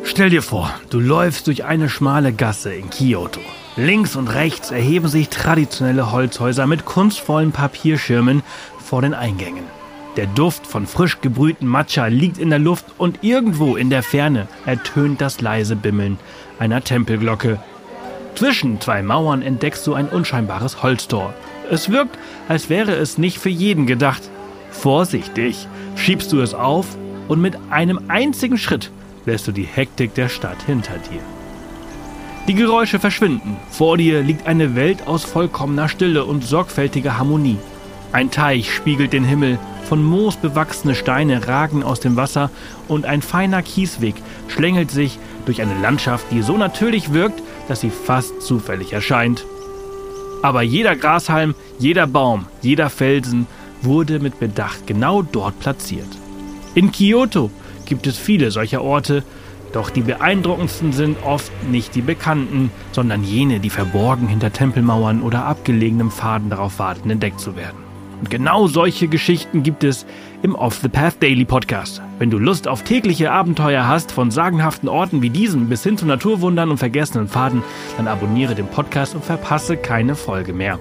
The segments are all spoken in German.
Stell dir vor, du läufst durch eine schmale Gasse in Kyoto. Links und rechts erheben sich traditionelle Holzhäuser mit kunstvollen Papierschirmen vor den Eingängen. Der Duft von frisch gebrühtem Matcha liegt in der Luft und irgendwo in der Ferne ertönt das leise Bimmeln einer Tempelglocke. Zwischen zwei Mauern entdeckst du ein unscheinbares Holztor. Es wirkt, als wäre es nicht für jeden gedacht. Vorsichtig schiebst du es auf und mit einem einzigen Schritt lässt du die Hektik der Stadt hinter dir. Die Geräusche verschwinden. Vor dir liegt eine Welt aus vollkommener Stille und sorgfältiger Harmonie. Ein Teich spiegelt den Himmel, von Moos bewachsene Steine ragen aus dem Wasser und ein feiner Kiesweg schlängelt sich durch eine Landschaft, die so natürlich wirkt, dass sie fast zufällig erscheint. Aber jeder Grashalm, jeder Baum, jeder Felsen wurde mit Bedacht genau dort platziert. In Kyoto gibt es viele solcher Orte, doch die beeindruckendsten sind oft nicht die bekannten, sondern jene, die verborgen hinter Tempelmauern oder abgelegenem Pfaden darauf warten, entdeckt zu werden. Und genau solche Geschichten gibt es im Off the Path Daily Podcast. Wenn du Lust auf tägliche Abenteuer hast, von sagenhaften Orten wie diesen bis hin zu Naturwundern und vergessenen Pfaden, dann abonniere den Podcast und verpasse keine Folge mehr.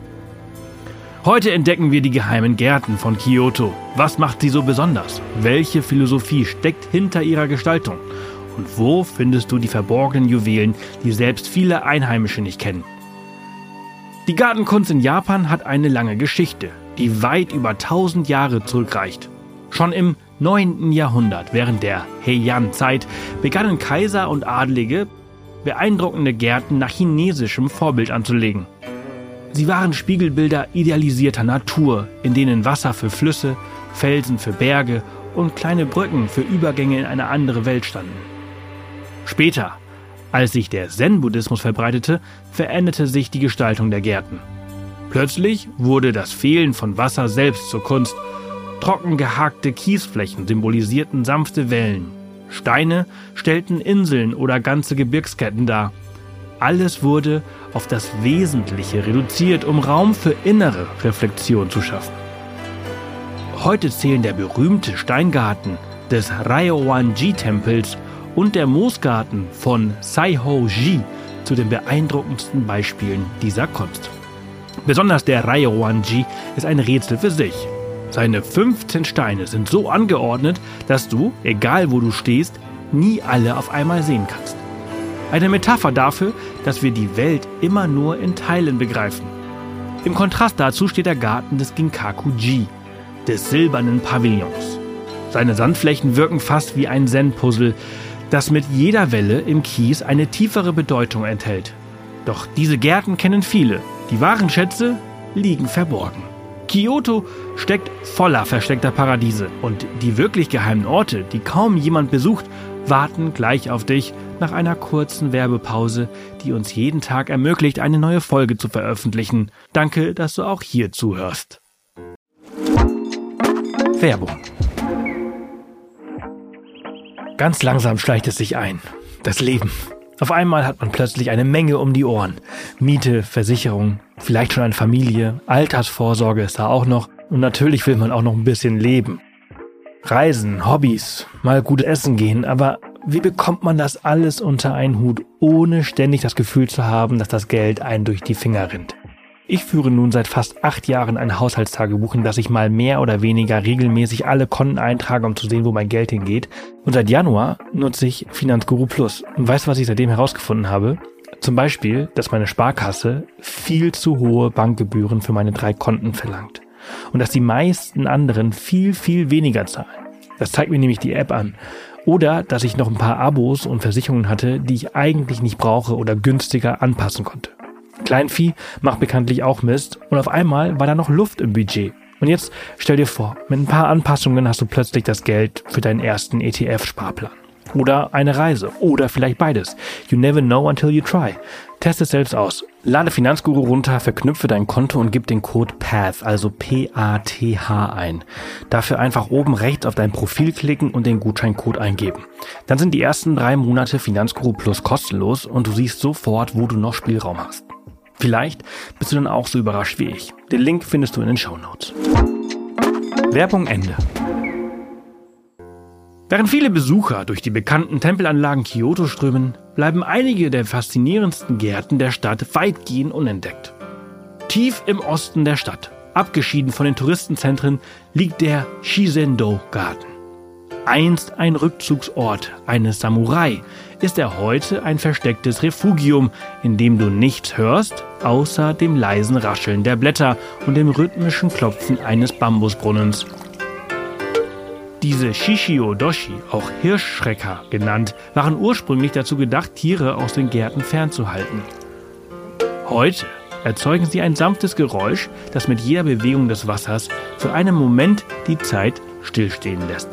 Heute entdecken wir die geheimen Gärten von Kyoto. Was macht sie so besonders? Welche Philosophie steckt hinter ihrer Gestaltung? Und wo findest du die verborgenen Juwelen, die selbst viele Einheimische nicht kennen? Die Gartenkunst in Japan hat eine lange Geschichte, die weit über 1000 Jahre zurückreicht. Schon im 9. Jahrhundert, während der Heian-Zeit, begannen Kaiser und Adlige, beeindruckende Gärten nach chinesischem Vorbild anzulegen. Sie waren Spiegelbilder idealisierter Natur, in denen Wasser für Flüsse, Felsen für Berge und kleine Brücken für Übergänge in eine andere Welt standen. Später, als sich der Zen-Buddhismus verbreitete, veränderte sich die Gestaltung der Gärten. Plötzlich wurde das Fehlen von Wasser selbst zur Kunst. Trocken gehakte Kiesflächen symbolisierten sanfte Wellen. Steine stellten Inseln oder ganze Gebirgsketten dar. Alles wurde auf das Wesentliche reduziert, um Raum für innere Reflexion zu schaffen. Heute zählen der berühmte Steingarten des Ryoan-ji-Tempels und der Moosgarten von Saiho-ji zu den beeindruckendsten Beispielen dieser Kunst. Besonders der Ryoan-ji ist ein Rätsel für sich. Seine 15 Steine sind so angeordnet, dass du, egal wo du stehst, nie alle auf einmal sehen kannst. Eine Metapher dafür, dass wir die Welt immer nur in Teilen begreifen. Im Kontrast dazu steht der Garten des Ginkaku-ji, des silbernen Pavillons. Seine Sandflächen wirken fast wie ein Zen-Puzzle, das mit jeder Welle im Kies eine tiefere Bedeutung enthält. Doch diese Gärten kennen viele. Die wahren Schätze liegen verborgen. Kyoto steckt voller versteckter Paradiese und die wirklich geheimen Orte, die kaum jemand besucht, warten gleich auf dich nach einer kurzen Werbepause, die uns jeden Tag ermöglicht, eine neue Folge zu veröffentlichen. Danke, dass du auch hier zuhörst. Werbung. Ganz langsam schleicht es sich ein. Das Leben. Auf einmal hat man plötzlich eine Menge um die Ohren. Miete, Versicherung, vielleicht schon eine Familie, Altersvorsorge ist da auch noch. Und natürlich will man auch noch ein bisschen leben. Reisen, Hobbys, mal gut essen gehen, aber wie bekommt man das alles unter einen Hut, ohne ständig das Gefühl zu haben, dass das Geld einen durch die Finger rinnt? Ich führe nun seit fast 8 Jahren ein Haushaltstagebuch, in das ich mal mehr oder weniger regelmäßig alle Konten eintrage, um zu sehen, wo mein Geld hingeht. Und seit Januar nutze ich Finanzguru Plus. Und weißt du, was ich seitdem herausgefunden habe? Zum Beispiel, dass meine Sparkasse viel zu hohe Bankgebühren für meine 3 Konten verlangt. Und dass die meisten anderen viel, viel weniger zahlen. Das zeigt mir nämlich die App an. Oder dass ich noch ein paar Abos und Versicherungen hatte, die ich eigentlich nicht brauche oder günstiger anpassen konnte. Kleinvieh macht bekanntlich auch Mist und auf einmal war da noch Luft im Budget. Und jetzt stell dir vor, mit ein paar Anpassungen hast du plötzlich das Geld für deinen ersten ETF-Sparplan. Oder eine Reise. Oder vielleicht beides. You never know until you try. Test es selbst aus. Lade Finanzguru runter, verknüpfe dein Konto und gib den Code PATH, also P-A-T-H ein. Dafür einfach oben rechts auf dein Profil klicken und den Gutscheincode eingeben. Dann sind die ersten 3 Monate Finanzguru Plus kostenlos und du siehst sofort, wo du noch Spielraum hast. Vielleicht bist du dann auch so überrascht wie ich. Den Link findest du in den Shownotes. Werbung Ende. Während viele Besucher durch die bekannten Tempelanlagen Kyoto strömen, bleiben einige der faszinierendsten Gärten der Stadt weitgehend unentdeckt. Tief im Osten der Stadt, abgeschieden von den Touristenzentren, liegt der Shiseido-Garten. Einst ein Rückzugsort eines Samurai, ist er heute ein verstecktes Refugium, in dem du nichts hörst, außer dem leisen Rascheln der Blätter und dem rhythmischen Klopfen eines Bambusbrunnens. Diese Shishio-doshi, auch Hirschschrecker genannt, waren ursprünglich dazu gedacht, Tiere aus den Gärten fernzuhalten. Heute erzeugen sie ein sanftes Geräusch, das mit jeder Bewegung des Wassers für einen Moment die Zeit stillstehen lässt.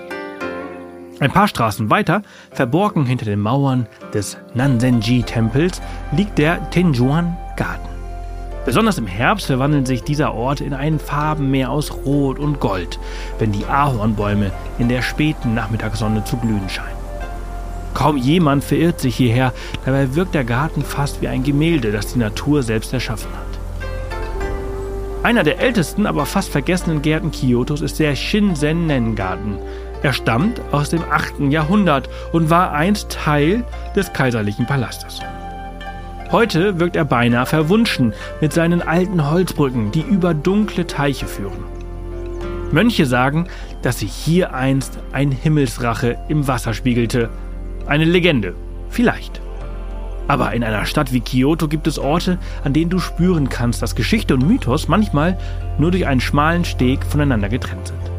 Ein paar Straßen weiter, verborgen hinter den Mauern des Nanzenji-Tempels, liegt der Tenjuan-Garten. Besonders im Herbst verwandelt sich dieser Ort in ein Farbenmeer aus Rot und Gold, wenn die Ahornbäume in der späten Nachmittagssonne zu glühen scheinen. Kaum jemand verirrt sich hierher, dabei wirkt der Garten fast wie ein Gemälde, das die Natur selbst erschaffen hat. Einer der ältesten, aber fast vergessenen Gärten Kyotos ist der Shinsennen-Garten. Er stammt aus dem 8. Jahrhundert und war einst Teil des kaiserlichen Palastes. Heute wirkt er beinahe verwunschen mit seinen alten Holzbrücken, die über dunkle Teiche führen. Mönche sagen, dass sich hier einst ein Himmelsrache im Wasser spiegelte. Eine Legende, vielleicht. Aber in einer Stadt wie Kyoto gibt es Orte, an denen du spüren kannst, dass Geschichte und Mythos manchmal nur durch einen schmalen Steg voneinander getrennt sind.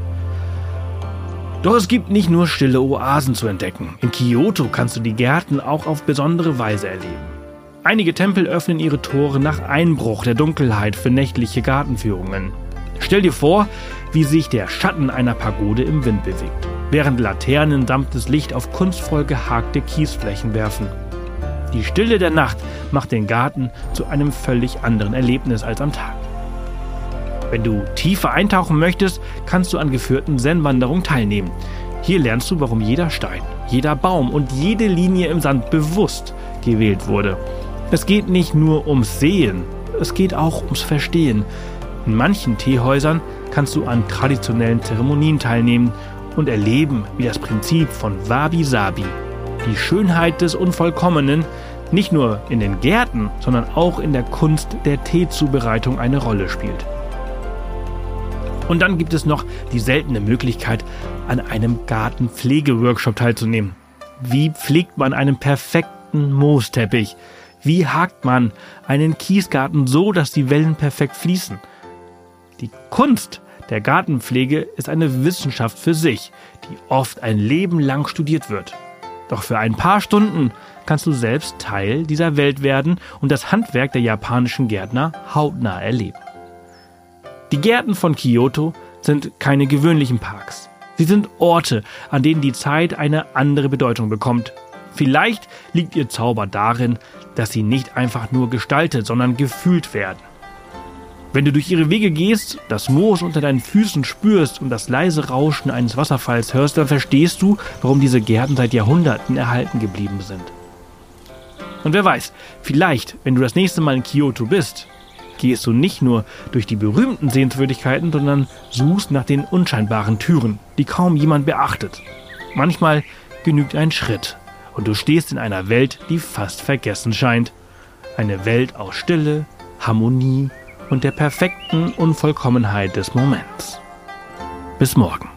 Doch es gibt nicht nur stille Oasen zu entdecken. In Kyoto kannst du die Gärten auch auf besondere Weise erleben. Einige Tempel öffnen ihre Tore nach Einbruch der Dunkelheit für nächtliche Gartenführungen. Stell dir vor, wie sich der Schatten einer Pagode im Wind bewegt, während Laternen sanftes Licht auf kunstvoll gehakte Kiesflächen werfen. Die Stille der Nacht macht den Garten zu einem völlig anderen Erlebnis als am Tag. Wenn du tiefer eintauchen möchtest, kannst du an geführten Zen-Wanderungen teilnehmen. Hier lernst du, warum jeder Stein, jeder Baum und jede Linie im Sand bewusst gewählt wurde. Es geht nicht nur ums Sehen, es geht auch ums Verstehen. In manchen Teehäusern kannst du an traditionellen Zeremonien teilnehmen und erleben, wie das Prinzip von Wabi-Sabi, die Schönheit des Unvollkommenen, nicht nur in den Gärten, sondern auch in der Kunst der Teezubereitung eine Rolle spielt. Und dann gibt es noch die seltene Möglichkeit, an einem Gartenpflegeworkshop teilzunehmen. Wie pflegt man einen perfekten Moosteppich? Wie hakt man einen Kiesgarten so, dass die Wellen perfekt fließen? Die Kunst der Gartenpflege ist eine Wissenschaft für sich, die oft ein Leben lang studiert wird. Doch für ein paar Stunden kannst du selbst Teil dieser Welt werden und das Handwerk der japanischen Gärtner hautnah erleben. Die Gärten von Kyoto sind keine gewöhnlichen Parks. Sie sind Orte, an denen die Zeit eine andere Bedeutung bekommt. Vielleicht liegt ihr Zauber darin, dass sie nicht einfach nur gestaltet, sondern gefühlt werden. Wenn du durch ihre Wege gehst, das Moos unter deinen Füßen spürst und das leise Rauschen eines Wasserfalls hörst, dann verstehst du, warum diese Gärten seit Jahrhunderten erhalten geblieben sind. Und wer weiß, vielleicht, wenn du das nächste Mal in Kyoto bist, gehst du nicht nur durch die berühmten Sehenswürdigkeiten, sondern suchst nach den unscheinbaren Türen, die kaum jemand beachtet. Manchmal genügt ein Schritt und du stehst in einer Welt, die fast vergessen scheint. Eine Welt aus Stille, Harmonie und der perfekten Unvollkommenheit des Moments. Bis morgen.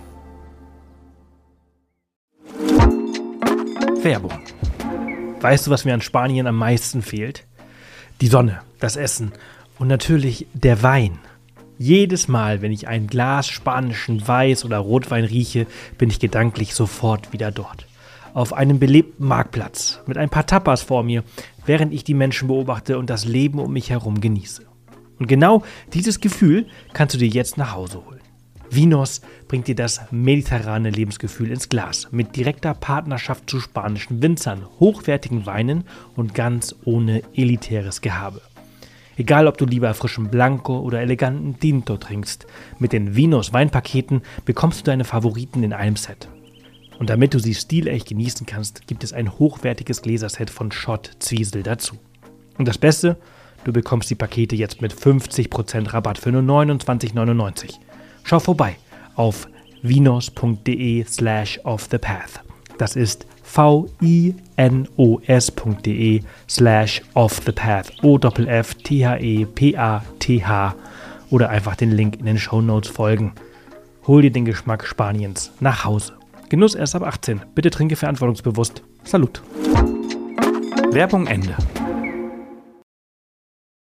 Werbung. Weißt du, was mir an Spanien am meisten fehlt? Die Sonne, das Essen und natürlich der Wein. Jedes Mal, wenn ich ein Glas spanischen Weiß- oder Rotwein rieche, bin ich gedanklich sofort wieder dort. Auf einem belebten Marktplatz mit ein paar Tapas vor mir, während ich die Menschen beobachte und das Leben um mich herum genieße. Und genau dieses Gefühl kannst du dir jetzt nach Hause holen. Vinos bringt dir das mediterrane Lebensgefühl ins Glas mit direkter Partnerschaft zu spanischen Winzern, hochwertigen Weinen und ganz ohne elitäres Gehabe. Egal, ob du lieber frischen Blanco oder eleganten Tinto trinkst, mit den Vinos Weinpaketen bekommst du deine Favoriten in einem Set. Und damit du sie stilecht genießen kannst, gibt es ein hochwertiges Gläserset von Schott Zwiesel dazu. Und das Beste, du bekommst die Pakete jetzt mit 50% Rabatt für nur 29,99 €. Schau vorbei auf vinos.de/offthepath. Das ist vinos.de/offthepath. OFFTHEPATH. Oder einfach den Link in den Shownotes folgen. Hol dir den Geschmack Spaniens nach Hause. Genuss erst ab 18. Bitte trinke verantwortungsbewusst. Salut. Werbung Ende.